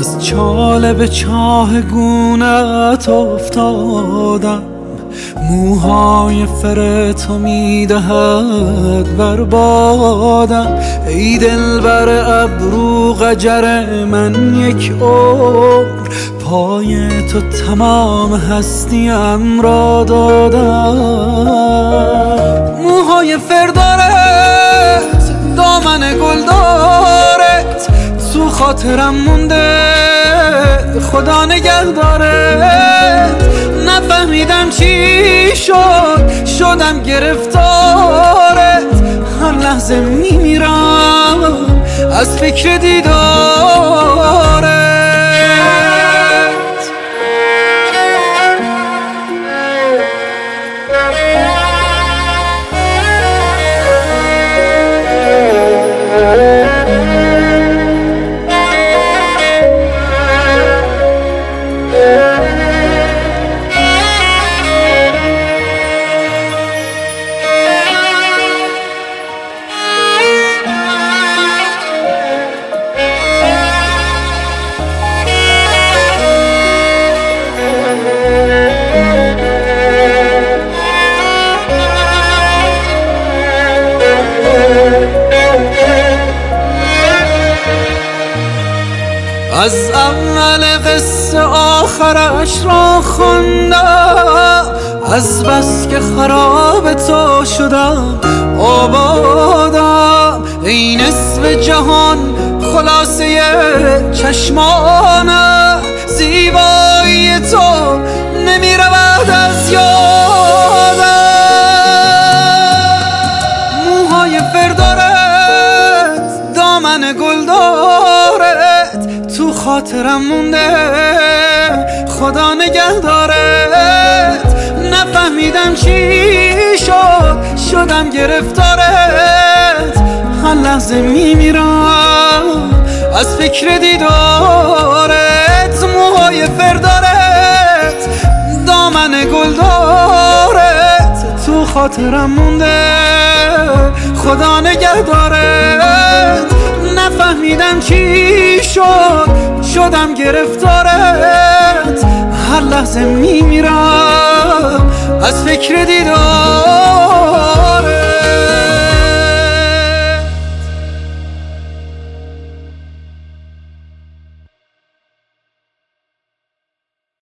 از چاله به چاه گونت افتادم، موهای فر تو میدهد بربادم. ای دلبر ابرو قجر من یک عمر، پای تو تمام هستیم را دادم. موهای فر دارت، دامن گل دارت، تو خاطرم مونده خدا نگه دارت. نفهمیدم چی شد، شدم گرفتارت، هر لحظه میمیرم از فکر دیدارت. از اول قصه آخرش را خوندم، از بس که خراب تو شدم آبادم. ای نصف جهان خلاصه چشمانم، زیبایی تو نمی رود از یادم. موهای فر دارت، دامن گل دارت، تو خاطرم مونده خدا نگه دارت. نفهمیدم چی شد، شدم گرفتارت، هر لحظه میمیرم از فکر دیدارت. موهای فر دارت، دامن گل دارت، تو خاطرم مونده خدا نگه دارت. نفهمیدم چی شد، شدم گرفتارت، هر لحظه میمیرم از فکر دیدارت.